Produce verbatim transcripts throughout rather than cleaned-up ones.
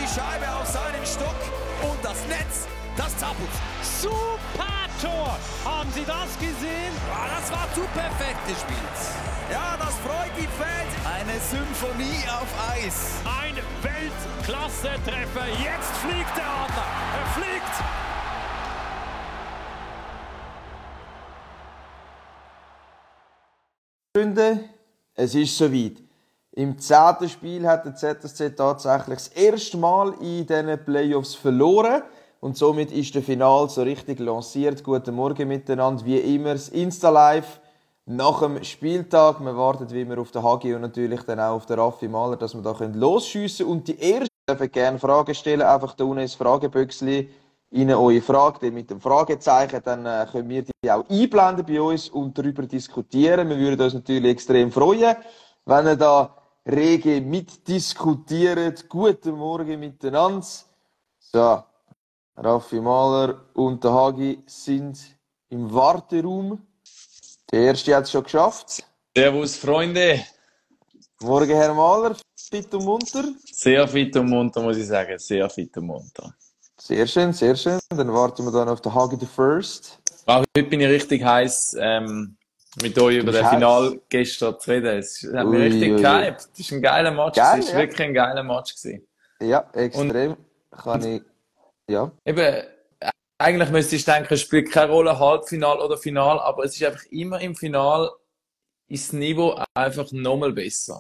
die Scheibe auf seinen Stock und das Netz, das zappelt. Super Tor! Haben Sie das gesehen? Ja, das war zu perfekt gespielt. Ja, das freut die Fans. Eine Symphonie auf Eis. Ein Weltklasse-Treffer. Jetzt fliegt der Adler. Er fliegt. Freunde, es ist soweit. Im zehnten Spiel hat der Z S C tatsächlich das erste Mal in diesen Playoffs verloren. Und somit ist der Final so richtig lanciert. Guten Morgen miteinander, wie immer, das Insta-Live nach dem Spieltag. Wir warten wie immer auf den Hagi und natürlich dann auch auf den Raffi Mahler, dass wir da losschiessen können. Und die Ersten dürfen gerne Fragen stellen. Einfach da unten ins Fragebüchsli rein eure Frage mit dem Fragezeichen. Dann äh, können wir die auch einblenden bei uns und darüber diskutieren. Wir würden uns natürlich extrem freuen, wenn ihr da rege mitdiskutiert. Guten Morgen miteinander. So, Raffi Mahler und der Hagi sind im Warteraum. Der erste hat es schon geschafft. Servus, Freunde. Morgen, Herr Mahler. Fit und munter? Sehr fit und munter, muss ich sagen. Sehr fit und munter. Sehr schön, sehr schön. Dann warten wir dann auf den Hagi the First. Auch heute bin ich richtig heiß, ähm, mit euch über das Final gestern zu reden. Es hat mich Ui, richtig ui, gehypt. Es war ein geiler Match. Geil, Es war ja. wirklich ein geiler Match gewesen. Ja, extrem. Kann ich... Ja. Eben, eigentlich müsste ich denken, es spielt keine Rolle, Halbfinal oder Final, aber es ist einfach immer im Final ist das Niveau einfach nochmal besser.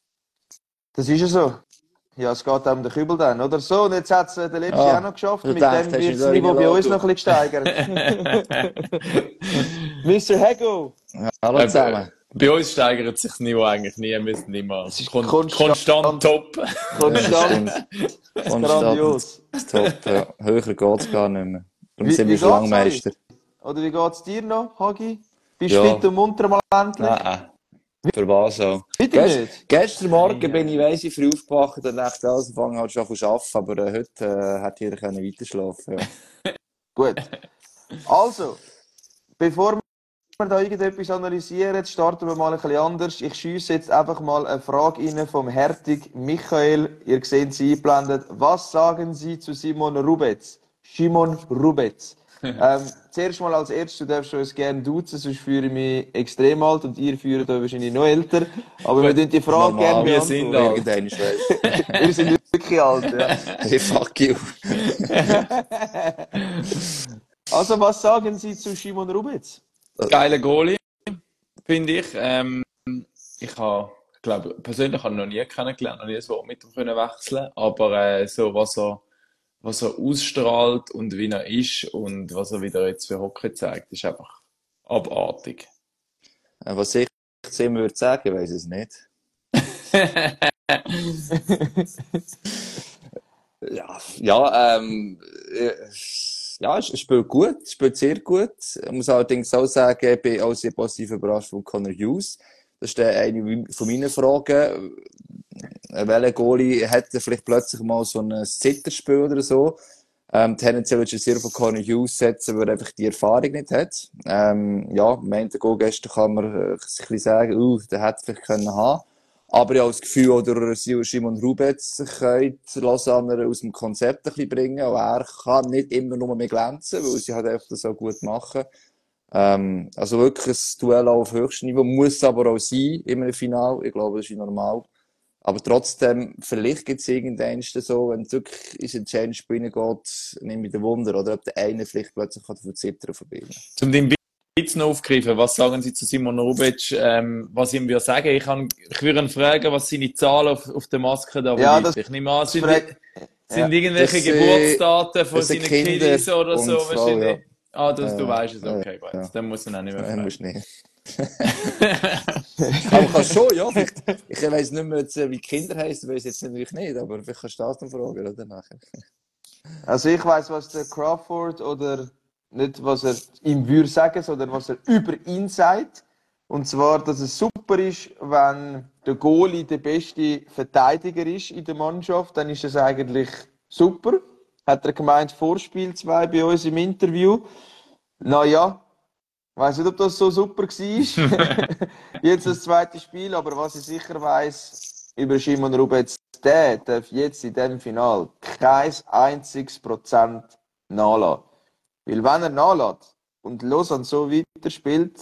Das ist ja so. Ja, es geht auch um den Kübel dann, oder? So, und jetzt hat es der Letzte Ah, auch noch geschafft. ich Mit dachte, dem hast wird du das Niveau bei uns Logo. noch ein bisschen gesteigert. Mister Hego! Hallo Äh, zusammen. Bei uns steigert sich das Niveau eigentlich nie, wir müssen immer ist kon konstant. konstant top. Konstant. Konstant. Grandios. Top, ja. Höher geht's gar nicht mehr. Darum Wie- sind wie wir schon geht's lange Meister. Oder wie geht's dir noch, Hagi? Bist du Ja. fit und munter mal endlich? Nein. Für was auch? Wieder Gest nicht? Gestern Morgen bin ich weiss, ich früh aufgewacht und dachte, also fange halt schon an zu arbeiten, aber äh, heute äh, hätte jeder können weiterschlafen. Ja. Gut. Also, bevor wir da irgendetwas analysieren, starten wir mal ein bisschen anders. Ich schiesse jetzt einfach mal eine Frage rein vom Hertig Michael. Ihr seht sie eingeblendet. Was sagen Sie zu Simon Rubetz? Simon Rubetz. ähm, zuerst mal als erstes, du darfst uns gerne duzen, sonst fühle ich mich extrem alt und ihr führt euch wahrscheinlich noch älter. Aber wir tun die Frage Normal, gerne wir sind beantworten. alt. Irgendein ist weiss. Wir sind wirklich alt, ja. Hey, fuck you. Also, was sagen Sie zu Simon Rubetz? Geiler Goalie, finde ich. Ähm, ich habe, glaube persönlich habe ich noch nie kennengelernt, noch nie ein Wort mit ihm können wechseln, aber äh, so was er, was er ausstrahlt und wie er ist und was er wieder jetzt für Hockey zeigt, ist einfach abartig. Äh, Was ich zu ihm würde sagen, weiss ich es nicht. Ja, ja, ähm, äh, ja, es spielt gut, es spielt sehr gut. Ich muss allerdings auch sagen, ich bin auch sehr positiv überrascht von Connor Hughes. Das ist der eine von meinen Fragen. Äh, Welcher Goalie hat vielleicht plötzlich mal so ein Zitterspiel oder so? Ähm, tendenziell würde ich sehr von Connor Hughes setzen, weil er einfach die Erfahrung nicht hat. Ähm, ja, im einen Goal gestern kann man äh, sich ein bisschen sagen, uh, der hätte vielleicht können haben. Aber ich habe das Gefühl, oder Simon Rubetz könnte Lausanne aus dem Konzept ein bisschen bringen. Auch er kann nicht immer nur mehr glänzen, weil sie halt einfach das auch gut machen. Ähm, also wirklich ein Duell auf höchstem Niveau, muss aber auch sein in einem Finale. Ich glaube, das ist normal. Aber trotzdem, vielleicht gibt es irgendwann so, wenn es wirklich ins entscheidende Spiel reingeht, nehme ich den Wunder, oder ob der eine vielleicht plötzlich von Zittern verbinden kann. Zum den Witz noch aufgreifen, was sagen Sie zu Simon Rubetz? Ähm, was ich ihm würde sagen, ich, kann, ich würde ihn fragen, was seine Zahlen auf, auf der Maske da Ja, bedeuten. Ich nehme an, sind, frag- sind Ja. irgendwelche Das, äh, Geburtsdaten von das sind seinen Kinder Kiddies oder und so Frau, wahrscheinlich? ja. Ah, das, Ja, du ja. weißt es, Ja, okay, gut. ja. Dann muss man auch nicht mehr Nein, fragen. musst nicht. Aber kannst schon, ja. Vielleicht, ich weiss nicht mehr, jetzt, wie die Kinder heissen, weiss ich jetzt natürlich nicht, aber vielleicht kannst du das dann fragen, oder? Nachher. Also ich weiss, was der Crawford oder nicht, was er ihm würde sagen, sondern was er über ihn sagt. Und zwar, dass es super ist, wenn der Goalie der beste Verteidiger ist in der Mannschaft, dann ist das eigentlich super. Hat er gemeint, Vorspiel zwei bei uns im Interview. Naja, ich weiss nicht, ob das so super war. Jetzt das zweite Spiel, aber was ich sicher weiss, über Shimon Rubetz, der darf jetzt in diesem Final kein einziges Prozent nachlassen. Weil wenn er nachlässt und Lausanne so weiterspielt,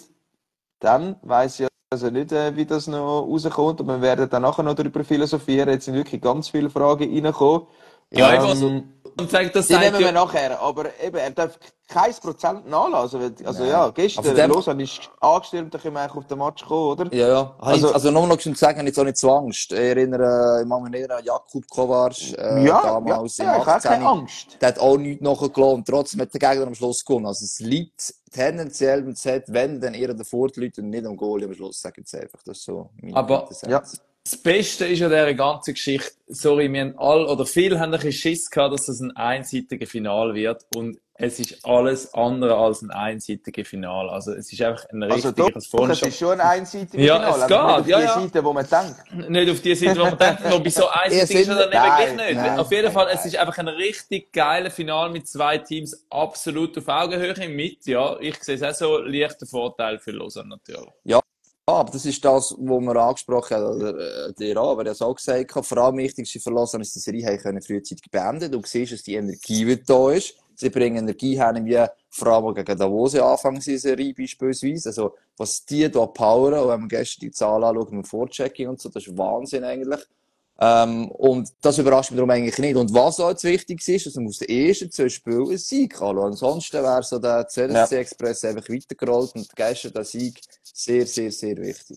dann weiss ich also nicht, wie das noch rauskommt. Und wir werden dann nachher noch darüber philosophieren. Jetzt sind wirklich ganz viele Fragen reingekommen. Ja, ähm, ich so, und sagt, das die sagt nehmen wir ja, nachher. Aber eben, er darf kein Prozent nachlassen. Also, also ja, gestern, Also dem- Lausanne ist angestürmt, da können wir eigentlich auf den Match kommen, oder? Ja, ja. Also- Also, also nur noch zu sagen, jetzt auch nicht zu Angst. Ich erinnere, ich mag mich erinnern an Jakub Kovac, äh, Ja, damals ja, im ja, ich habe achtzehn. keine Angst. Der hat auch nichts nachgelassen und trotzdem hat der Gegner am Schluss gewonnen. Also es liegt tendenziell im Z, wenn dann eher davor die Leute und nicht am Goal am Schluss, sage ich jetzt einfach. Das ist so meine Aber- Quintessenz. Ja. das Beste ist an dieser ganzen Geschichte, sorry, wir haben alle, oder viele haben ein bisschen Schiss gehabt, dass das ein einseitiges Final wird. Und es ist alles andere als ein einseitiges Final. Also es ist einfach ein Also richtiges, doch, ich habe es vorhin es schon- ist schon ein einseitiges Ja, Final. es aber geht, nicht auf ja, die ja. Seite, wo man denkt. Nicht auf die Seite, wo man denkt, wobei so einseitig ist er dann eben Nein, gleich nicht. nein, auf jeden nein, Fall, nein. es ist einfach ein richtig geiles Finale mit zwei Teams absolut auf Augenhöhe mit. Ja, ich sehe es auch so, leichter Vorteil für Lausanne natürlich. Ja, aber das ist das, was wir angesprochen haben, oder, äh, der Iran, aber er hat es auch gesagt, vor allem wichtigste für Lausanne ist, dass die Serie können frühzeitig beenden. Du siehst, dass die Energie wieder da ist. Sie bringen Energie her, wie vor allem auch gegen Davos Anfang dieser Serie beispielsweise. Also, was die da powern, und wenn man gestern die Zahlen anschaut, mit dem Vorchecking und so, das ist Wahnsinn eigentlich. Ähm, und das überrascht mich darum eigentlich nicht. Und was auch jetzt wichtig ist, dass man aus den ersten zwei Spielen einen Sieg kann. Ansonsten wäre so der C S C Express einfach weitergerollt und gestern der Sieg sehr, sehr, sehr wichtig.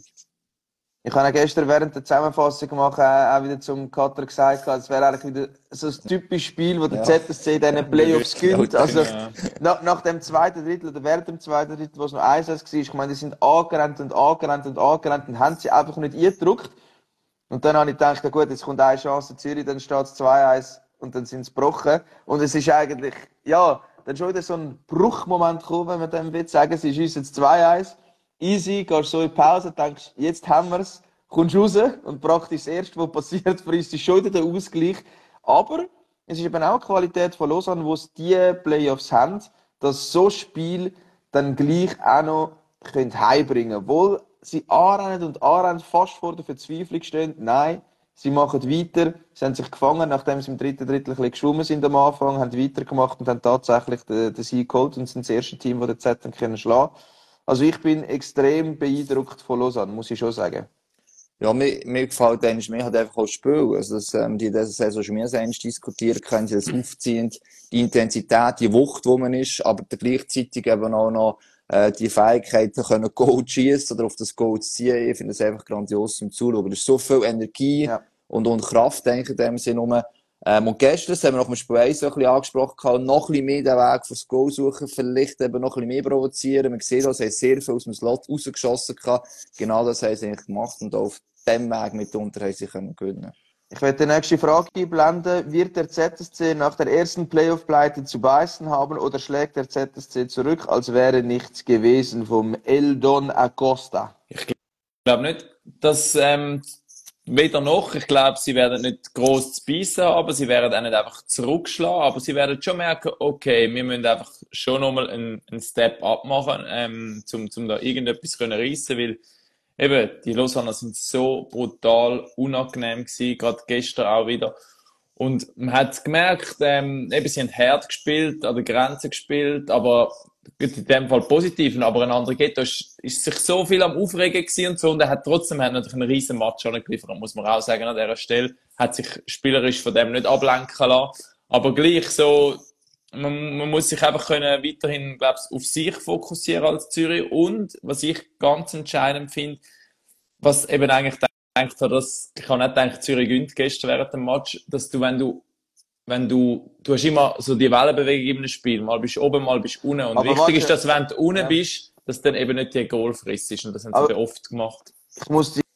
Ich habe gestern während der Zusammenfassung gemacht, auch wieder zum Cutter gesagt, es wäre eigentlich wieder so ein typisches Spiel, wo der Ja. Z S C in diesen Playoffs gewinnt. Also, Ja. nach, nach dem zweiten Drittel oder während dem zweiten Drittel, wo es noch eins eins war, ich meine, die sind angerannt und angerannt und angerannt und haben sie einfach nicht eingedrückt. Und dann habe ich gedacht, ja gut, jetzt kommt eine Chance Zürich, dann steht es zwei eins und dann sind sie gebrochen. Und es ist eigentlich, ja, dann schon wieder so ein Bruchmoment gekommen, wenn man dem will sagen, es ist uns jetzt zwei eins. Easy, gehst so in die Pause, denkst, jetzt haben wir es, kommst raus und praktisch das Erste, was passiert, für uns ist schon wieder der Ausgleich. Aber es ist eben auch die Qualität von Lausanne, wo es die Playoffs haben, dass so ein Spiel dann gleich auch noch können heimbringen können. Obwohl sie anrennen und anrennen, fast vor der Verzweiflung stehen. Nein, sie machen weiter. Sie haben sich gefangen, nachdem sie im dritten Drittel ein bisschen geschwommen sind am Anfang, haben weitergemacht und haben tatsächlich den, den Sieg geholt und sind das erste Team, das den Z können schlagen. Also ich bin extrem beeindruckt von Lausanne, muss ich schon sagen. Ja, mir, mir gefällt eigentlich mehr halt einfach auch das Spiel. Also, dass, ähm, die in dieser Saison schon mehr selbst diskutieren können, sie das aufziehen, die Intensität, die Wucht, wo man ist, aber dann gleichzeitig eben auch noch, äh, die Fähigkeiten können Goal schießen oder auf das Goal zu ziehen. Ich finde das einfach grandios zum Zuschauen. Da ist so viel Energie Ja. und, und Kraft, denke ich, in dem Sinne rum. Ähm, und gestern, das haben wir nach dem Spiel eins so ein bisschen angesprochen, gehabt, noch ein bisschen mehr den Weg fürs Goal suchen, vielleicht eben noch ein bisschen mehr provozieren. Man sieht, also, sie haben sehr viel aus dem Slot rausgeschossen gehabt. Genau das haben sie eigentlich gemacht und auf dem Weg mitunter haben sie können gewinnen. Ich werde die nächste Frage einblenden. Wird der Z S C nach der ersten Playoff-Pleite zu beißen haben oder schlägt der Z S C zurück, als wäre nichts gewesen vom Eldon Acosta? Ich glaube nicht, dass ähm, weder noch. Ich glaube, sie werden nicht gross zu beißen, aber sie werden auch nicht einfach zurückschlagen. Aber sie werden schon merken, okay, wir müssen einfach schon nochmal einen, einen Step up machen, ähm, um zum da irgendetwas können reissen, weil eben, die Lausanner sind so brutal unangenehm gewesen, gerade gestern auch wieder. Und man hat gemerkt, ähm, eben, sie haben hart gespielt, an der Grenze gespielt, aber in dem Fall positiv. Aber ein anderer Ghetto ist, ist sich so viel am Aufregen gewesen und so, und er hat trotzdem hat natürlich einen riesen Match schon geliefert, muss man auch sagen, an dieser Stelle. Hat sich spielerisch von dem nicht ablenken lassen. Aber gleich so, man, man muss sich einfach können weiterhin, glaub's, auf sich fokussieren als Zürich. Und, was ich ganz entscheidend finde, was eben eigentlich gedacht hat, dass, ich habe nicht gedacht, Zürich gewinnt gestern während dem Match, dass du, wenn du, wenn du, du hast immer so die Wellenbewegung in einem Spiel, mal bist du oben, mal bist du unten. Und Aber wichtig warte. ist, dass wenn du unten Ja. bist, dass dann eben nicht die Goal frisst ist. Und das haben sie Aber- dann oft gemacht. Ich muss die,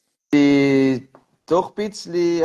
die doch ein bisschen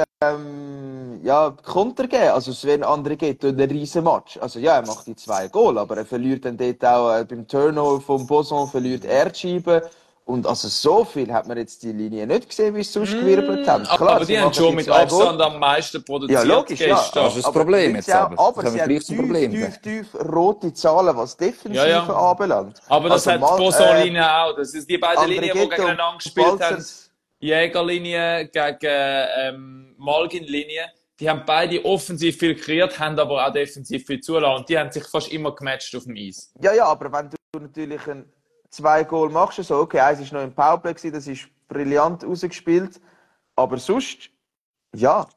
ähm, ja, Konter geben. Also Sven André geht einen riesen Match. Also ja, er macht die zwei Goal, aber er verliert dann dort auch äh, beim Turnover vom Boson, verliert er die Scheibe. Und also so viel hat man jetzt die Linie nicht gesehen, wie sie sonst gewirbelt haben. Aber, Klar, aber sie die haben machen schon die mit zwei Abstand Goal. am meisten produziert Ja, logisch, ja. gestern. Das ist das Aber Problem sind jetzt sie auch- aber. Aber Da sie haben wir haben gleich zum tief, Problem. tief, tief rote Zahlen, was Defensive Ja, ja. anbelangt. Aber das Also hat mal, die Boson-Linie auch. Das ist die beiden André Linien, die Ghetto, gegeneinander gespielt haben. Balzers, Jägerlinie gegen ähm, Malgin-Linie. Die haben beide offensiv viel kreiert, haben aber auch defensiv viel zulassen. Und die haben sich fast immer gematcht auf dem Eis. Ja, ja, aber wenn du natürlich ein zwei Goal machst, so, okay, eins war noch im Powerplay, das ist brillant rausgespielt. Aber sonst, ja,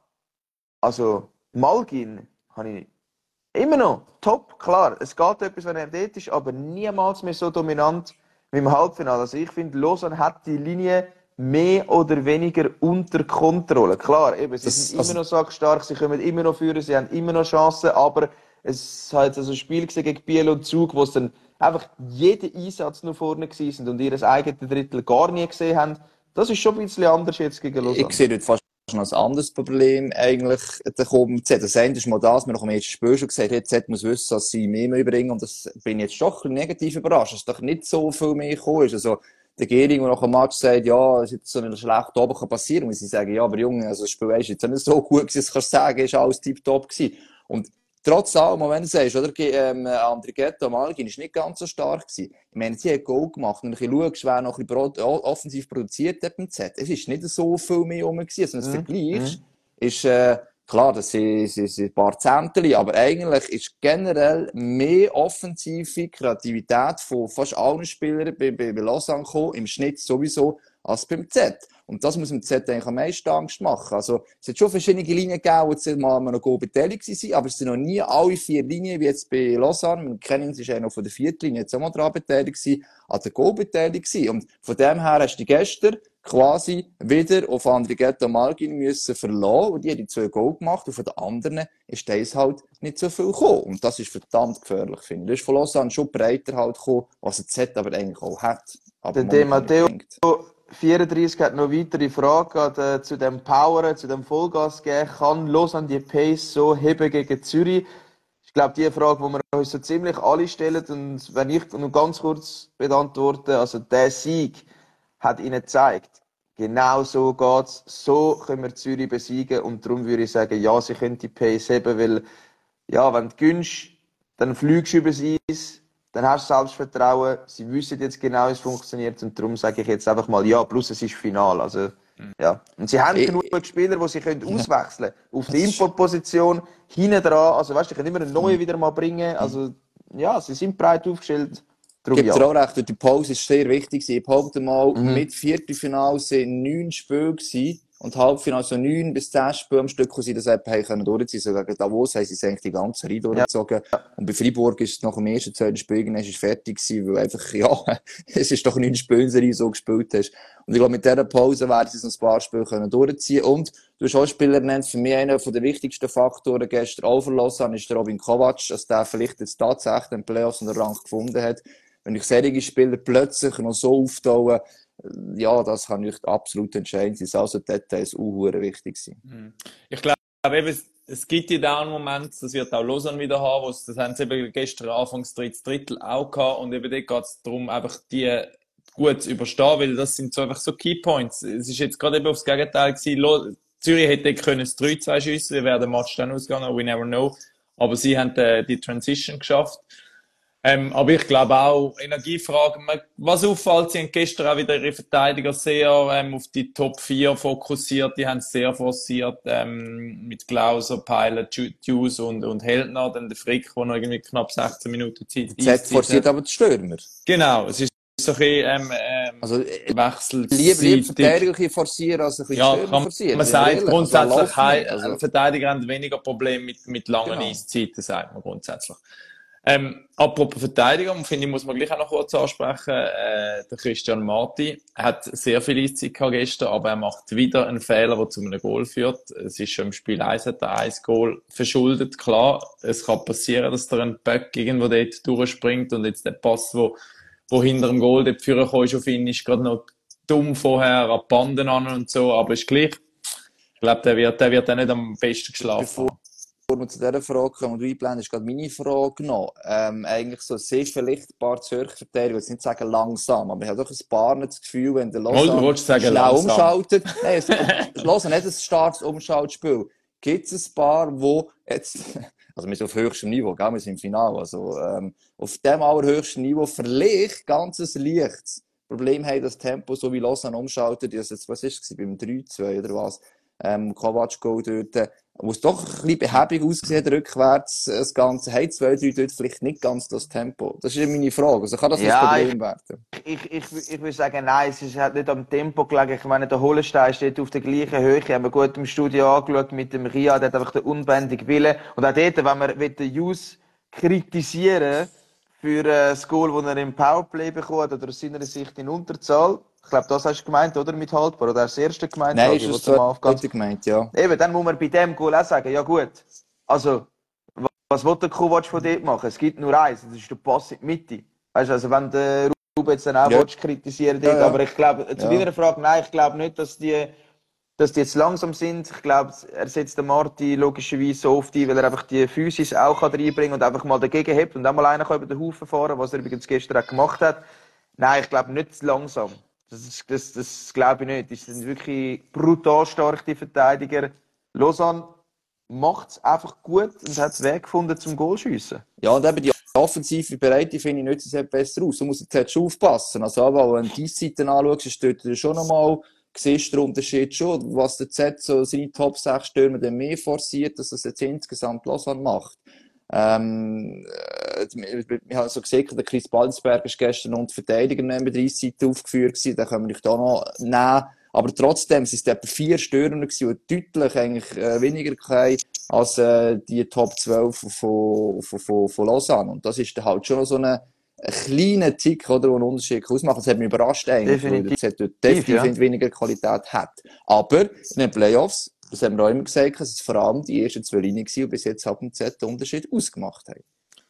also Malgin habe ich immer noch top, klar. Es geht etwas, wenn er dort ist, aber niemals mehr so dominant wie im Halbfinale. Also ich finde, Lausanne hat die Linie mehr oder weniger unter Kontrolle. Klar, eben, sie Das, sind also, immer noch sackstark, sie kommen immer noch führen, sie haben immer noch Chancen, aber es hat also ein Spiel gegen Biel und Zug, wo es dann einfach jeden Einsatz nur vorne gewesen sind und ihr eigenes Drittel gar nie gesehen haben. Das ist schon ein bisschen anders jetzt gegen Lausanne. ich sehe dort fast noch ein anderes Problem eigentlich. Da kommt Z. Das eine ist mal das, wir noch im ersten Spiel schon gesagt haben, Z muss wissen, dass sie mehr überbringen. Und das bin ich jetzt doch ein bisschen negativ überrascht, dass doch nicht so viel mehr gekommen ist. Also, der Gehring, der nach dem Match sagt, ja, es ist jetzt so ein schlechter Oben passieren, muss ich sagen, ja, aber Junge, also das Spiel ist jetzt nicht so gut gewesen, das kannst du sagen, ist alles tiptop gewesen. Und trotz allem, wenn du sagst, oder, ähm, Andrighetto Malgin ist nicht ganz so stark gewesen. Ich meine, sie hat Goal gemacht, und wenn du schaust, wer noch ein bisschen pro- offensiv produziert hat beim Z, es ist nicht so viel mehr rum gewesen. Also, wenn du es vergleichst, ist, äh, klar, das sind, sind, sind ein paar Zenteli, aber eigentlich ist generell mehr offensive Kreativität von fast allen Spielern bei, bei, bei Lausanne gekommen, im Schnitt sowieso, als beim Z. Und das muss dem Z eigentlich am meisten Angst machen. Also, es hat schon verschiedene Linien gegeben, wo jetzt mal noch Goal beteiligt waren, aber es sind noch nie alle vier Linien, wie jetzt bei Lausanne. Wir kennen uns, ist ja noch von der vierten Linie jetzt auch mal dran beteiligt gewesen, an der Goal beteiligt gewesen. Und von dem her hast du gestern quasi wieder auf Andrighetto Malgin müssen verlassen, und die haben die zwei Goal gemacht, und von den anderen ist das halt nicht so viel gekommen. Und das ist verdammt gefährlich, finde ich. Das ist von Lausanne schon breiter halt gekommen, was der Z aber eigentlich auch hat. Aber Der De momentan Matteo nicht bringt. vierunddreißig hat noch weitere Fragen äh, zu dem Power, zu dem Vollgas geben. Kann Lausanne die Pace so heben gegen Zürich? Ich glaube, die Frage, die wir uns so ziemlich alle stellen, und wenn ich nur ganz kurz beantworte, also der Sieg hat ihnen gezeigt, genau so geht's, so können wir Zürich besiegen, und darum würde ich sagen, ja, sie können die Pace heben, weil, ja, wenn du gönnst, dann fliegst du übers Eis, dann hast du Selbstvertrauen, sie wissen jetzt genau, wie es funktioniert, und darum sage ich jetzt einfach mal ja, plus es ist Final, also, ja. Und sie haben Ich- genug Spieler, die sie können auswechseln können. Auf der Import-Position, hinten dran, also weißt du, die können immer einen neuen wieder mal bringen, also, ja, sie sind breit aufgestellt, darum Gibt dir ja. auch recht, und die Pause ist sehr wichtig gewesen. Ich behaupte mal, mit Viertelfinale sind neun Spiele gewesen, und Halbfinale so neun bis zehn Spiele am Stück, wo sie das eben haben können durchziehen. So gegen Davos haben sie es eigentlich die ganze Reihe durchgezogen. Und bei Freiburg ist es nach dem ersten, zweiten Spiel irgendwann ist es fertig gewesen, weil einfach, ja, es ist doch neun Spiele in Serie, so gespielt hast. Und ich glaube, mit dieser Pause werden sie es noch ein paar Spiele können durchziehen. Und du hast auch Spieler genannt, für mich einer der wichtigsten Faktoren gestern auch für Lausanne ist der Robin Kovac, dass der vielleicht jetzt tatsächlich den Playoffs einen Rang gefunden hat. Wenn ich solche Spieler plötzlich noch so auftauen, ja, das kann nicht absolut entscheidend sein. Also Details auch wichtig sein. Ich glaube eben, es, es gibt die Down-Momente, das wird auch Lausanne wieder haben, wo es- das haben sie eben gestern Anfangs drittes Drittel auch gehabt, und eben dort geht es darum, einfach die gut zu überstehen, weil das sind so einfach so Keypoints. Es ist jetzt gerade eben aufs Gegenteil gewesen. Lo- Zürich hätte können das drei zwei schiessen, wie wäre der Match dann ausgegangen, we never know. Aber sie haben äh, die Transition geschafft. Ähm, aber ich glaube auch, Energiefragen, man- was auffällt, sie haben gestern auch wieder ihre Verteidiger sehr ähm, auf die Top vier fokussiert, die haben sehr forciert, ähm, mit Glauser, Peiler, Hughes und, und Heldner, dann der Frick, der noch irgendwie knapp sechzehn Minuten Zeit, Z Eiszeit forciert hat. aber die Stürmer. Genau, es ist so ein bisschen, ähm, ähm, Also, äh, lieber, wechselseitig. lieber Verteidiger ein bisschen forcieren, als ein bisschen Ja, Stürmer kann forcieren. man Sind wir sagt ehrlich? Also, grundsätzlich, läuft hei- nicht. Also, Verteidiger haben weniger Probleme mit, mit langen Genau. Eiszeiten, sagt man grundsätzlich. Ähm, apropos Verteidigung, finde ich, muss man gleich auch noch kurz ansprechen. Äh, der Christian Marti hat sehr viel Eiszeit gehabt gestern, aber er macht wieder einen Fehler, der zu einem Goal führt. Es ist schon im Spiel eins, hat er ein Goal verschuldet. Klar, es kann passieren, dass da ein Böck irgendwo dort durchspringt, und jetzt der Pass, wo, wo hinter dem Goal dort führen kann, ist auf ihn, ist gerade noch dumm vorher an die Banden an und so, aber ist gleich. Ich glaube, der wird, der wird auch nicht am besten geschlafen Bevor- haben. Bevor wir zu dieser Frage kommen und einblenden, ist gerade meine Frage noch. Ähm, eigentlich so, sehr vielleicht ein paar Zürcher Verteidiger, ich will jetzt nicht sagen langsam, aber ich habe doch ein paar nicht das Gefühl, wenn der Mal, Lausanne du wolltest sagen schnell langsam. umschaltet. Nein, es, Lausanne hat ein starkes Umschaltspiel. Gibt es ein paar, wo jetzt, also wir sind auf höchstem Niveau, gell? Wir sind im Finale, also ähm, auf dem allerhöchsten Niveau vielleicht ganz ein leichtes Problem haben, das Tempo, so wie Lausanne umschaltet, das jetzt, was ist es, beim drei zwei oder was, ähm, Kovac-Goal dort, wo es doch ein bisschen behäbig aussieht, rückwärts, das Ganze, hey, zwei drei dort vielleicht nicht ganz das Tempo. Das ist meine Frage. Also kann das Ja, ein Problem werden? Ich, ich, ich würde sagen, nein, es ist halt nicht am Tempo gelegen. Ich meine, der Holenstein steht auf der gleichen Höhe. Haben wir gut im Studio angeschaut mit dem Ria, der hat einfach den unbändigen Willen. Und auch dort, wenn wir den Jus kritisieren für äh, das Goal, das er im Powerplay bekommt, oder aus seiner Sicht in Unterzahl. Ich glaube, das hast du gemeint, oder? Mit haltbar. Oder hast du das erste gemeint? Nein, Agi, ist wo du das mal ganz- zweite gemeint, ja. Eben, dann muss man bei dem Goal auch sagen, ja gut, also, wa- was will der Kovac von dort machen? Es gibt nur eins, das ist der Pass in die Mitte. Weißt du, also wenn der Ruben jetzt dann auch Ja. willst, kritisieren dort, Ja, ja. aber ich glaube, zu Ja. deiner Frage, nein, ich glaube nicht, dass die, dass die jetzt langsam sind. Ich glaube, er setzt den Marti logischerweise so oft ein, weil er einfach die Physis auch kann reinbringen und einfach mal dagegen hebt und auch mal einer kann über den Haufen fahren, was er übrigens gestern auch gemacht hat. Nein, ich glaube nicht langsam. Das, ist, das, das glaube ich nicht. Die sind wirklich brutal stark, die Verteidiger. Lausanne macht es einfach gut und hat den Weg gefunden zum Goalschiessen. Ja, und eben die offensive Breite finde ich nicht sehr besser aus. Du musst jetzt schon aufpassen. Also, aber wenn du die Seiten anschaust, ist dort schon nochmal, siehst du den Unterschied schon, was der Z so seine Top sechs Stürmer dann mehr forciert, dass das jetzt insgesamt Lausanne macht. Ähm, äh, wir haben so gesehen, der Chris Balzberg ist gestern unter Verteidiger neben der Seite aufgeführt gewesen, den können wir nicht da noch nehmen. Aber trotzdem, es waren etwa vier Stürmer gewesen, die deutlich eigentlich, äh, weniger hatten als, äh, die Top zwölf von, von, von, von Lausanne. Und das ist dann halt schon so eine, ein kleiner Tick, oder, der einen Unterschied ausmacht. Das hat mich überrascht eigentlich, weil Definitiv. der Z dort definitiv Ja. weniger Qualität hat. Aber in den Playoffs, das haben wir auch immer gesagt, dass es vor allem die ersten zwei Linien waren und bis jetzt hat dem Z den Unterschied ausgemacht haben.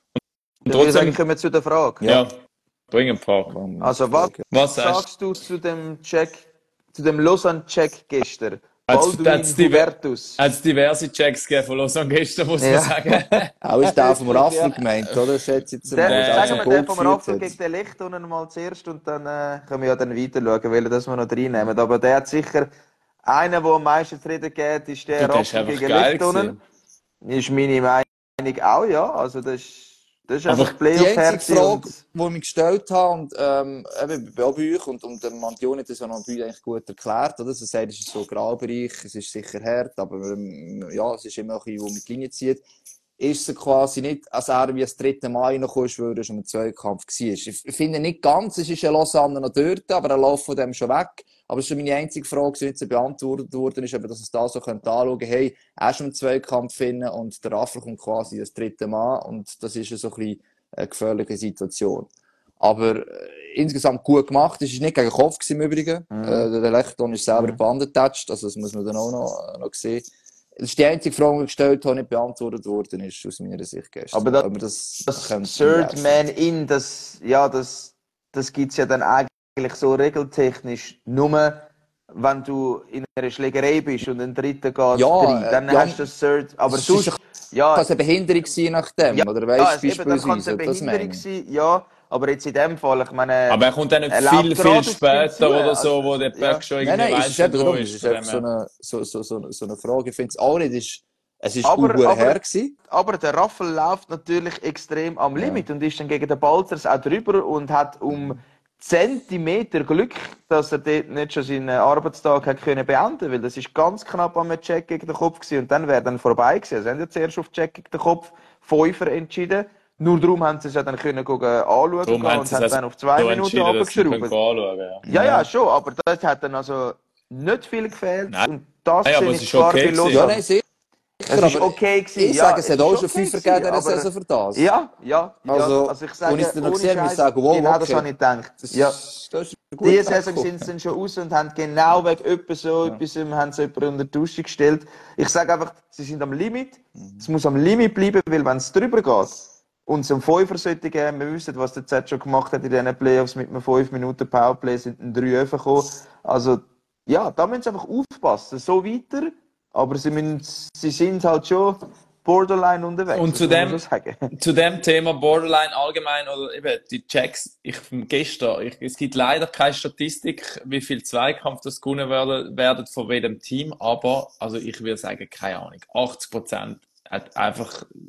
Und Dann würde ich sagen, trotzdem, kommen wir zu der Frage. ja, bring ein paar. Also, was Was sagst sagst du zu dem Check, zu dem Lausanne-Check gestern? Hat's- Baldwin hat's die- Hubertus. Hat es diverse Checks gegeben von Lausanne gestern, muss Ja. man sagen. Auch ist der vom Raffel Ja. gemeint, oder? Schätze ich jetzt Der, mal, der sagen zum wir, Goal der vom geführt Raffel hat. gegen den Lechtonen mal zuerst und dann äh, können wir ja dann weiter schauen, welchen das wir noch reinnehmen. Aber der hat sicher einen, der am meisten zu reden geht, ist der Du, der ist Raffel einfach gegen geil Lechtonen. Ist meine Meinung auch, ja. Also das ist, das ist Aber einfach Die Playoff-Herz. einzige Frage, die ich mir gestellt habe, und ähm, eben bei euch, und, und der Mantione hat das ja noch bei euch eigentlich gut erklärt, oder? Sie sagt, es ist so Graubereich, es ist sicher hart, aber ähm, ja, es ist immer ein bisschen, wo mit die Linie zieht. Ist es quasi nicht, als er wie das dritte Mal reingekommen ist, weil er schon im Zweikampf war. Ich finde nicht ganz, es ist ja Lausanne noch dort, aber er läuft von dem schon weg. Aber es ist schon meine einzige Frage, die jetzt beantwortet worden ist, ob dass es da so könnte anschauen, hey, er ist schon im Zweikampf finden und der Raffel kommt quasi das dritte Mal und das ist ja so ein bisschen eine gefährliche Situation. Aber äh, insgesamt gut gemacht. Es war nicht gegen den Kopf gewesen, im Übrigen. Mhm. Äh, der Lechton ist selber Mhm. Band getatscht, also das muss man dann auch noch, noch sehen. Das ist die einzige Frage, die ich gestellt habe, nicht beantwortet worden ist, aus meiner Sicht gestern. Aber das- Ob wir das, Das könnte Third werfen. Man In, das, ja, das, das gibt's ja dann eigentlich so regeltechnisch nur, wenn du in einer Schlägerei bist und ein Dritter geht Ja, rein. äh, Dann ja, hast du das Third, aber es ist sonst, doch- ja, Kann es eine Behinderung sein nach dem? ja, oder ja, weißt du, es, eben, dann kann es beispielsweise, eine das meine Behinderung ich. sein, ja, aber jetzt in dem Fall, ich meine, Aber er kommt dann nicht Er läuft viel, gerade viel auf ihn später zu, oder also, so, wo der Berg ja. schon Nein, irgendwie nein, es weiss, ist eben wo darum, er es ist Von einfach dem so her. eine, so, so, so, so eine Frage. Ich finde es auch nicht, es ist, es ist Aber- gut aber- her gewesen. aber der Raffel läuft natürlich extrem am Ja. Limit und ist dann gegen den Balzers auch drüber und hat um Zentimeter Glück, dass er dort nicht schon seinen Arbeitstag hat können beenden, weil das ist ganz knapp am Check gegen den Kopf gewesen und dann wäre dann vorbei gewesen. Sie haben ja zuerst auf Check gegen den Kopf Fünfer entschieden. Nur darum haben sie es ja dann können gehen, anschauen Darum gehen haben und sie haben es dann auf zwei so Minuten entschieden, dass sie können runtergeschraubt. anschauen können. Ja, ja, schon, aber das hat dann also nicht viel gefehlt Nein. und das Nein, aber sehe es ich ist klar okay bei gewesen. Ja, Lausanne. nein, sicher. Es ist aber okay gewesen, ich ja, sage, es es hat ist auch schon okay Fünfer gegeben in gewesen, dieser aber- Saison für das. Ja, ja, ja. Also, Also ich als sage, ich es dann noch ohne gesehen habe, muss ich Scheiß, sagen, wow, genau das okay. habe ich gedacht. Das, Ja. das ist gut Diese Saison weggekommen. sind sie dann schon raus und haben genau wegen etwas so Ja. etwas, haben sie jemanden unter die Dusche gestellt. Ich sage einfach, sie sind am Limit. Es muss am Limit bleiben, weil wenn es drüber geht und es um Fünfer sollte geben, wir wissen, was der Z schon gemacht hat in diesen Playoffs mit einem fünf Minuten Powerplay, sind ein drei gekommen. Also, ja, da müssen sie einfach aufpassen. So weiter, aber sie, müssen, sie sind halt schon borderline unterwegs. Und das zu muss man dem- so sagen. Zu dem Thema Borderline allgemein oder eben die Checks, ich gestern, ich, es gibt leider keine Statistik, wie viel Zweikampf das gewonnen werden, werden von jedem Team, aber also ich würde sagen, keine Ahnung, achtzig Prozent hat einfach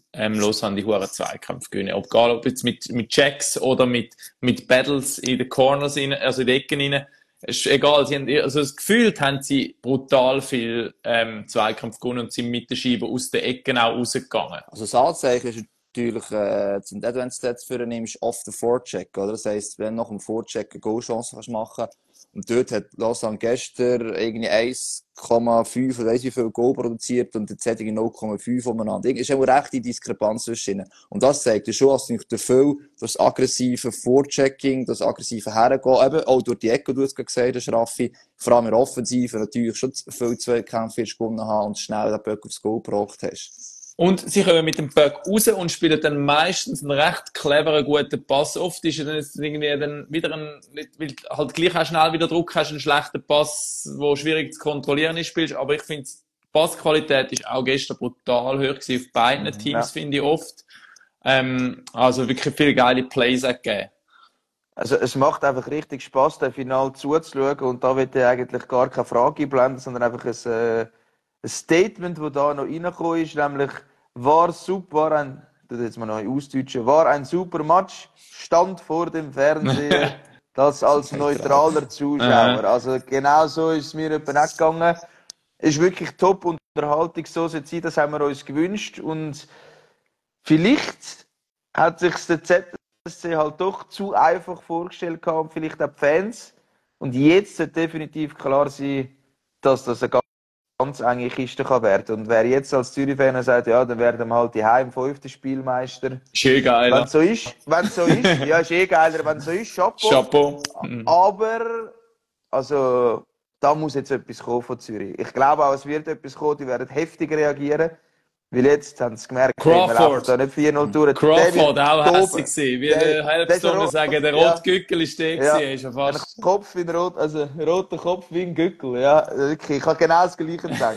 ähm, Lausanne die hohen Zweikämpfe gewinnen. Egal, ob jetzt mit, mit Checks oder mit, mit Battles in den Corners, rein, also in die Ecken rein. Es ist egal, sie haben, also das Gefühl haben sie brutal viel ähm, Zweikämpfe gewonnen und sind mit der Scheibe aus den Ecken auch rausgegangen. Also das Anzeichen ist natürlich, äh, zum Advanced Stats für nimmst, oft der Forecheck, oder? Das heisst, wenn du nach dem Forecheck eine Goalchance kannst machen, und dort hat Lausanne gestern irgendwie eins Komma fünf oder weiss wie viel Goal produziert und jetzt hätte ich null Komma fünf umeinander. Es ist eine rechte Diskrepanz zwischen ihnen. Und das zeigt ja schon, dass durch viel, durch das aggressive Forechecking, das aggressive Hergehen, eben auch durch die Ecke, du hast gesagt hast, Raffi, vor allem in der Offensive natürlich schon viel Zweikämpfe gewonnen haben und schnell den Böck aufs Goal gebracht hast. Und sie kommen mit dem Böck raus und spielen dann meistens einen recht cleveren, guten Pass. Oft ist er dann jetzt irgendwie dann wieder ein, weil halt gleich auch schnell wieder Druck hast, einen schlechten Pass, der schwierig zu kontrollieren ist, spielst. Aber ich finde, die Passqualität ist auch gestern brutal hoch gewesen auf beiden Teams, ja. Finde ich oft. Ähm, also wirklich viele geile Plays gegeben. Also es macht einfach richtig Spass, den Final zuzuschauen, und da wird ja eigentlich gar keine Frage einblenden, sondern einfach ein, äh, ein Statement, das da noch reingekommen ist, nämlich war super, war ein, das jetzt mal noch ausdeutschen, war ein super Match, stand vor dem Fernseher, das als neutraler Zuschauer. Also genau so ist es mir etwa nicht gegangen. Es ist wirklich top Unterhaltung, so soll es sein, das haben wir uns gewünscht, und vielleicht hat sich der Z S C halt doch zu einfach vorgestellt gehabt, vielleicht auch die Fans, und jetzt sollte definitiv klar sein, dass das eine ganz enge Kiste kann werden. Und wer jetzt als Zürich-Fan sagt, ja, dann werden wir halt die Heim fünfte Spielmeister. Ist eh geiler. Wenn so ist, wenn so ist, ja, ist eh geiler, wenn so ist, Chapeau. Chapeau. Mhm. Aber, also, da muss jetzt etwas kommen von Zürich. Ich glaube auch, es wird etwas kommen, die werden heftig reagieren. Weil jetzt haben sie gemerkt, Crawford. da nicht vier null durch. Crawford auch hässlich gewesen. Wie der Halbstunde sagen, der rote Gückel ist der ja. gewesen. Ist ja fast... Ein Kopf wie ein rot, also ein roter Kopf wie ein Gückel. Ja, wirklich. Ich habe genau das Gleiche gedacht.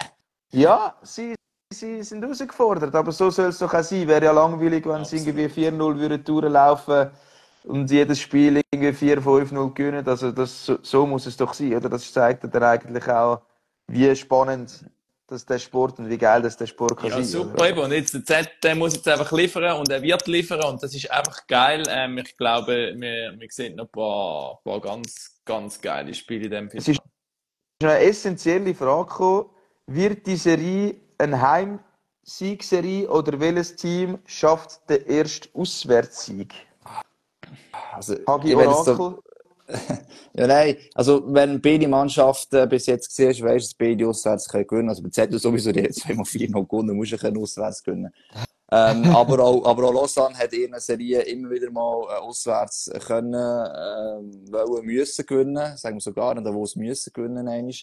Ja, sie, sie sind herausgefordert, aber so soll es doch auch sein. Wäre ja langweilig, wenn sie irgendwie vier null würden durchlaufen und jedes Spiel irgendwie vier fünf null gewinnen. Also das, so, so muss es doch sein, oder? Das zeigt dann eigentlich auch, wie spannend dass der Sport und wie geil dass der Sport kann ja, sein. Super, eben. Und jetzt der Z, der muss jetzt einfach liefern und er wird liefern und das ist einfach geil. Ähm, ich glaube, wir, wir sehen noch ein paar, paar ganz, ganz geile Spiele in diesem Film. Es ist eine essentielle Frage gekommen. Wird die Serie eine Heimsiegserie oder welches Team schafft den ersten Auswärtssieg? Also, Hagi Orakel? Ja, nein. Also, wenn beide Mannschaften bis jetzt gesehen hast, weisst du, dass beide auswärts können gewinnen. Also, bei Z du sowieso die zweimal vier noch gewonnen, musst du auswärts gewinnen. ähm, aber auch, aber auch Lausanne hat in einer Serie immer wieder mal äh, auswärts können, ähm, wollen, müssen gewinnen. Sagen wir sogar, da wo es müssen gewinnen, einmal.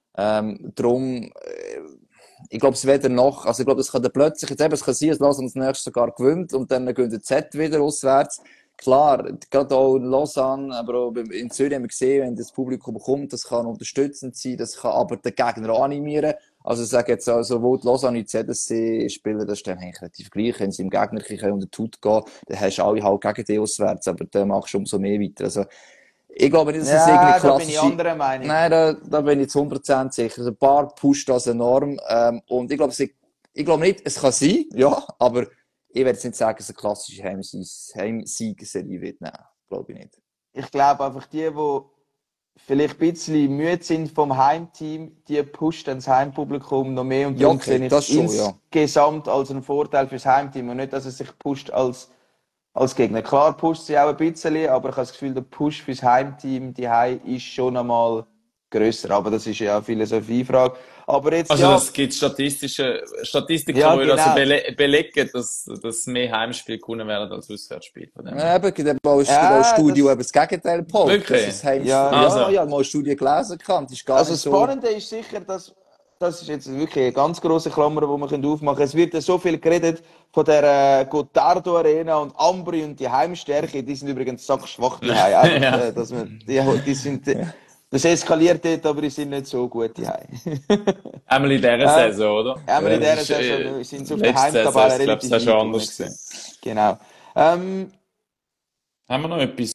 Ähm, darum, äh, ich glaube, es weder noch, also ich glaube, es kann dann plötzlich, jetzt eben, es kann sein, dass Lausanne das nächste sogar gewinnt und dann gewinnt der Z wieder auswärts. Klar, gerade auch in Lausanne, aber auch in Zürich haben wir gesehen, wenn das Publikum kommt, das kann unterstützend sein, das kann aber den Gegner auch animieren. Also ich sage jetzt also, wo die Lausanne und die Z S C spielen, das ist dann eigentlich relativ gleich. Wenn sie im Gegner unter die Haut gehen, dann hast du alle halt gegen die auswärts, aber dann machst du umso mehr weiter. Also, ich glaube nicht, dass es ja, irgendwie klassische... da bin ich anderer Meinung. Nein, da, da bin ich zu hundert Prozent sicher. Also ein paar pusht das enorm. Ähm, und ich glaube, ich, ich glaube nicht, es kann sein, ja, aber ich werde jetzt nicht sagen, dass es eine klassische Heimsiegerserie wird. Nein, glaube ich nicht. Ich glaube einfach, die, die vielleicht ein bisschen müde sind vom Heimteam, die pusht dann das Heimpublikum noch mehr. Und ja, darum okay, sehe ich das schon, insgesamt ja. als einen Vorteil fürs Heimteam. Und nicht, dass es sich pusht als, als Gegner. Klar pusht sie auch ein bisschen, aber ich habe das Gefühl, der Push fürs Heimteam, die Heim, ist schon einmal grösser. Aber das ist ja eine Philosophiefrage. Aber jetzt, also ja, es gibt statistische Statistiken, ja, die genau. also bele belegen, dass, dass mehr Heimspiele gewonnen werden als Auswärtsspiele. Ja, eben, gibt auch eine ja, Studie, die das... eben das Gegenteil behauptet. Wirklich? Das Heim... Ja, ja, also. ich habe mal eine Studie gelesen. Kann. Das ist gar also nicht das Spannende so... ist sicher, dass das ist jetzt wirklich eine ganz grosse Klammer, die man aufmachen können. Es wird ja so viel geredet von der äh, Gotardo Arena und Ambri und die Heimstärke. Die sind übrigens sackschwach, die Heim. Einfach, ja. äh, dass man, die, die sind... Das eskaliert dort, aber die sind nicht so gut die Heim. Einmal in dieser äh, Saison, oder? Einmal in ja, dieser Saison äh, sind sie auf der Heimtabelle relativ weit. Ich glaube, das hast du anders gesehen. Genau. Ähm, Haben wir noch etwas?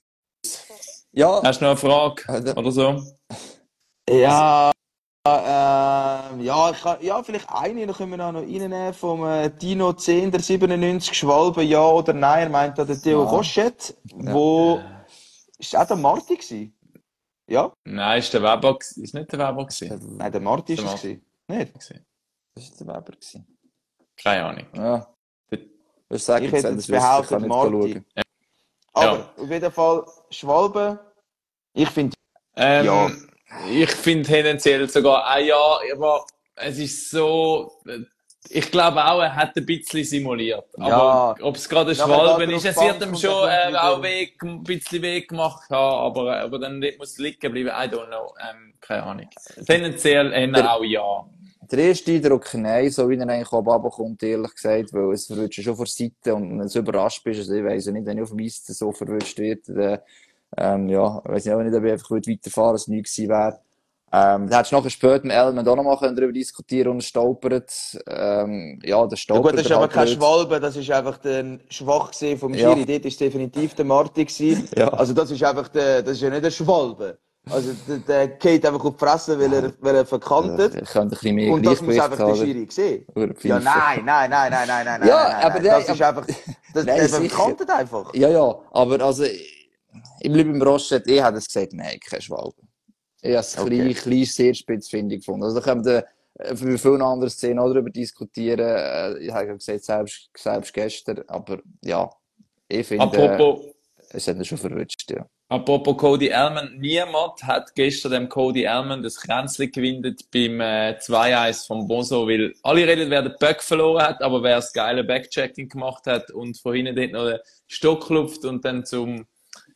Ja. Hast du noch eine Frage oder so? Ja, äh, Ähm, ja, ich kann, ja, vielleicht eine, dann können wir auch noch reinnehmen, vom äh, Dino zehn der siebenundneunzig Schwalbe, ja oder nein. Er meint da der Theo Ja. Rochette, Ja. wo, ist das auch der Marti gewesen? Ja? Nein, ist der Weber, gsi- ist nicht der Weber gewesen. Nein, der Marti ist Der es Marti. gewesen. Nicht? Gewesen. Das war der Weber gewesen. Keine Ahnung. Ja. Der- Ich sage Ich jetzt, hätte wenn jetzt das wisst, ich behauptet kann nicht Marti. schauen. Aber auf jeden Fall, Schwalbe, ich finde, Ähm, Ja. Ich finde tendenziell sogar, ah ja, aber es ist so, ich glaube auch, er hat ein bisschen simuliert. Aber Ja. ob es gerade ein Nachher Schwalben geht er ist, auf es die wird Bank ihm und schon dann kommt äh, wieder- auch weg, ein bisschen Weg gemacht haben, aber, aber dann muss es liegen bleiben, I don't know, ähm, keine Ahnung. Tendenziell eher auch ja. Der erste Eindruck, nein, so wie er eigentlich auch runterkommt, ehrlich gesagt, weil es verwünscht schon vor der Seite und wenn du so überrascht bist, also ich weiss ja nicht, wenn ich auf dem Eis so verwünscht wird, dann, ähm, ja, ich weiss nicht, auch nicht, ob ich einfach weiterfahren würde, es nichts gewesen wäre. Ähm, da hättest du nachher später mit Elman auch noch mal darüber diskutieren und stolpert. Ähm, ja, der ja stolpert. gut, das ist er aber halt kein blöd. Schwalbe, das ist einfach der schwach gesehen vom Ja. Schiri. Dort ist definitiv der Marti gewesen. Ja. Also das ist einfach der, das ist ja nicht der Schwalbe. Also der, der geht einfach auf die Fresse, weil er, weil er verkantet. Er könnte ein bisschen mehr Und das muss Gleichgewicht einfach der haben. Schiri sehen. Oder Ja, pfeifen. nein, nein, nein, nein, nein, nein, Ja, nein, nein, aber nein. der- Das ist aber- einfach, das, Nein, der sicher. verkantet einfach. Ja, ja, aber also, im lieben Rochette, ich hätte es gesagt, nein, kein Schwalbe. Ich habe es Okay. klein, klein, sehr spitzfindig gefunden. Also, da können wir äh, für viele andere Szenen auch darüber diskutieren. Äh, Ich habe gesagt, selbst, selbst gestern, aber ja, ich finde, Apropos, es hat ihn schon verrutscht, ja. Apropos Cody Elman, niemand hat gestern dem Cody Elman das Kränzli gewinnt beim äh, zwei eins vom Boso, weil alle reden, wer den Böck verloren hat, aber wer das geile Backchecking gemacht hat und von hinten dort noch den Stock klopft und dann zum,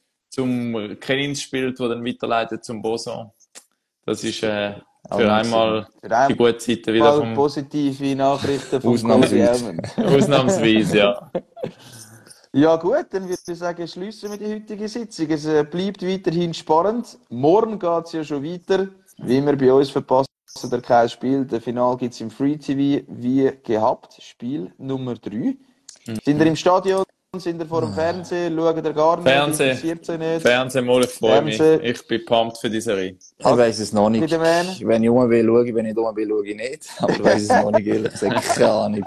zum Kenins spielt, der dann weiterleitet zum Boso. Das ist äh, für einmal Für die einmal gute Seite wieder mal vom positive Nachrichten von Cody Ausnahmsweise. Elman. Ausnahmsweise, ja. Ja gut, dann würde ich sagen, schließen wir die heutige Sitzung. Es äh, bleibt weiterhin spannend. Morgen geht es ja schon weiter. Wie immer bei uns verpasst ihr kein Spiel. Das Finale gibt es im Free T V wie gehabt. Spiel Nummer drei. Sind ihr im Stadion? Sind ihr vor dem Fernseher? Schaut ihr gar nicht? Fernsehen. Interessiert euch nicht? Fernsehen, mal, ich freue mich. Fernsehen. Ich bin pumped für diese Serie. Ich weiss es noch nicht. Mit dem einen? Wenn ich rum will, schaue ich. Wenn ich rum will, schaue ich nicht. Aber ich weiss es noch nicht, ehrlich gesagt. Keine Ahnung.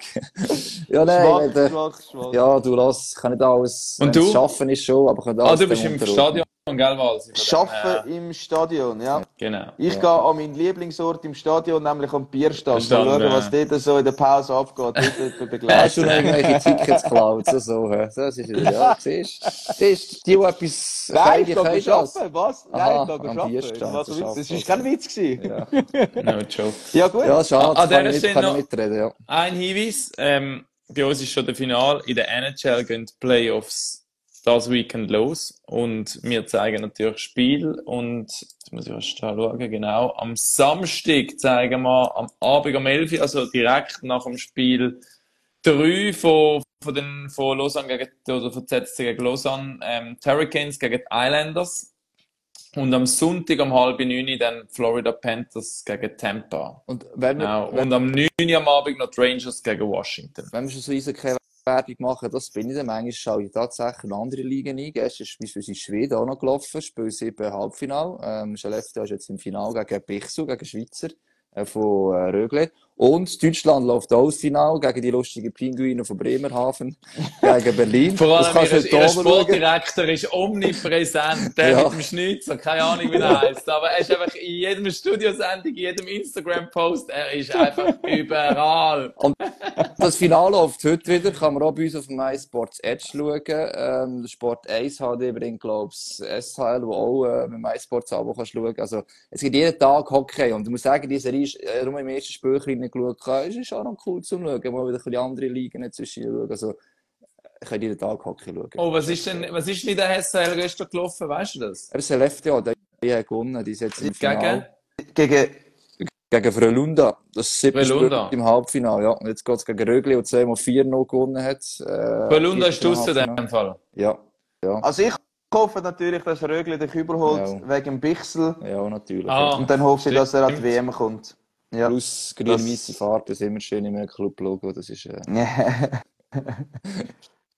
Ja, nein, Schwach, wenn, schwach, schwach. ja, du lass, kann nicht alles. Und wenn's du? Schaffen ist schon, aber kann Ah, alles du bist dann im unterordnen. Stadion, gell, Walsi? Von dem Schaffen her, im Stadion, ja. Genau. Ich gehe an meinen Lieblingsort im Stadion, nämlich am Bierstand. Mal Stand, schauen, ja. was dort so in der Pause abgeht. Dort dort Hast du begleiten. noch irgendwelche Tickets geklaut? So, so, hä? Das ist wieder, ja, siehst du? Siehst du, die, die etwas Nein, ich können, gehe können das. arbeiten. Was? Nein, Aha, ich gehe am arbeiten. Bierstand, Was so ein Witz. schaffst Das du war kein Witz gewesen. Ja, No joke. Ja, gut. ja schade, An kann dieser ich nicht, Stelle kann ich noch- mitreden, ja. Ein Hinweis, ähm, bei uns ist schon der Final. In der N H L gehen die Playoffs das Weekend los und wir zeigen natürlich Spiel und, jetzt muss ich erst da schauen, genau, am Samstag zeigen wir am Abend um elf Uhr, also direkt nach dem Spiel drei von, von den, von Lausanne gegen, oder von Z S C gegen Lausanne, ähm, die Hurricanes gegen die Islanders. Und am Sonntag um halb neun Uhr dann Florida Panthers gegen Tampa. Und wenn wir, Genau. wenn, Und am neun Uhr am Abend noch die Rangers gegen Washington. wenn wir schon so Eishockey-Werbung machen, das bin ich dann. Manchmal schaue ich tatsächlich eine andere Liga ein. Gestern ist beispielsweise Schweden auch noch gelaufen, Spiel sieben Halbfinale. Ähm, Skellefteå ist jetzt im Finale gegen Bichsel, gegen Schweizer, äh, von äh, Rögle. Und Deutschland läuft auch das Finale gegen die lustigen Pinguine von Bremerhaven, gegen Berlin. Vor Das allem kannst ihr, du ihr heute oben schauen. Sportdirektor ist omnipräsent, der Ja. mit dem Schnitzer, keine Ahnung wie er heißt, aber er ist einfach in jedem Studiosendung, in jedem Instagram-Post, er ist einfach überall. Und das Finale läuft heute wieder, kann man auch bei uns auf dem MySports Edge schauen. Ähm, der Sport eins H D bringt, glaube ich, das S H L, wo auch äh, mit MySports Abo kannst schauen. Also, es gibt jeden Tag Hockey. Und ich muss sagen, diese Serie ist, äh, darum im ersten Spiel nicht geschaut habe, es ist auch noch cool zu schauen. Mal wieder ein bisschen andere Ligen zwischen schauen. Also, ich kann jeden Tag Hockey schauen. Oh, was ist denn, was ist denn in der S H L gestern gelaufen, weißt du das? Aber Skellefteå, die, die haben gewonnen, die sind jetzt im Gegen? Finale. Gegen, Gegen Frölunda. Das ist siebte Spiel Frölunda. im Halbfinale, ja. Und jetzt geht es gegen Rögli, der zweimal vier null gewonnen hat. Äh, Verlunda ist im draussen in Halbfinale. dem Fall. Ja, ja, also ich hoffe natürlich, dass Rögli dich überholt Ja. wegen dem Bichsel. ja, natürlich. Ah. Und dann hoffe ich, dass er an die Stimmt. W M kommt. Ja. Plus Das- grün-weisse Farbe, das ist immer schön im Club-Logo. Das ist, äh,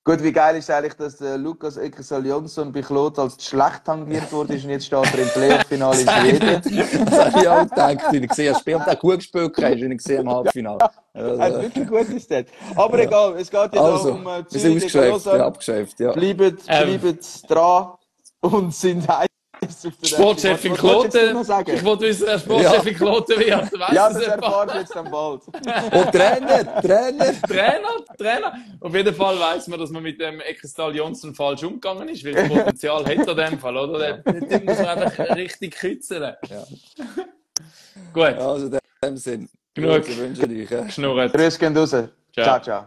Gut, wie geil ist eigentlich, dass der Lukas Ekesal Jonsson bei Claude als schlecht tangiert wurde und jetzt steht er im Playoff-Finale in Schweden. Das habe ich auch gedacht, wenn ich gesehen habe, Spiel, und auch gut gespielt hast, wenn ich gesehen im Halbfinale. Also, hat wirklich gut ist Aber ja. Egal, es geht ja also, um äh, wir sind ausgeschäft, ja, abgeschäft, ja. Bleibt, Ähm. bleibt dran und sind heiß auf der Sportchefin Kloten. Ich wollte wissen, wer Sportchefin ja. Kloten wird. Ja, das erfahren wir jetzt dann bald. Und Trainer, Trainer. Trainer, Trainer. Auf jeden Fall weiss man, dass man mit dem Ekestal Jonsson falsch umgegangen ist, weil das Potenzial hat er in dem Fall, oder? Den, den muss man einfach richtig kitzeln. Ja. Gut. Also in dem Sinn. Genug. Ich wünsche euch. Ja. Schnurrt. Grüß gehen raus. Ciao, ciao. ciao.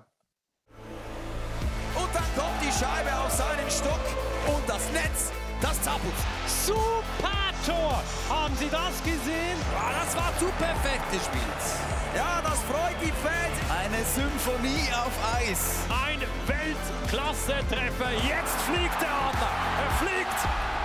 Und dann kommt die Scheibe auf seinen Stock und das Netz, das zappelt. Super Tor! Haben Sie das gesehen? Ja, das war zu perfekt gespielt. Ja, das freut die Fans. Eine Symphonie auf Eis. Ein Weltklasse-Treffer. Jetzt fliegt der Adler. Er fliegt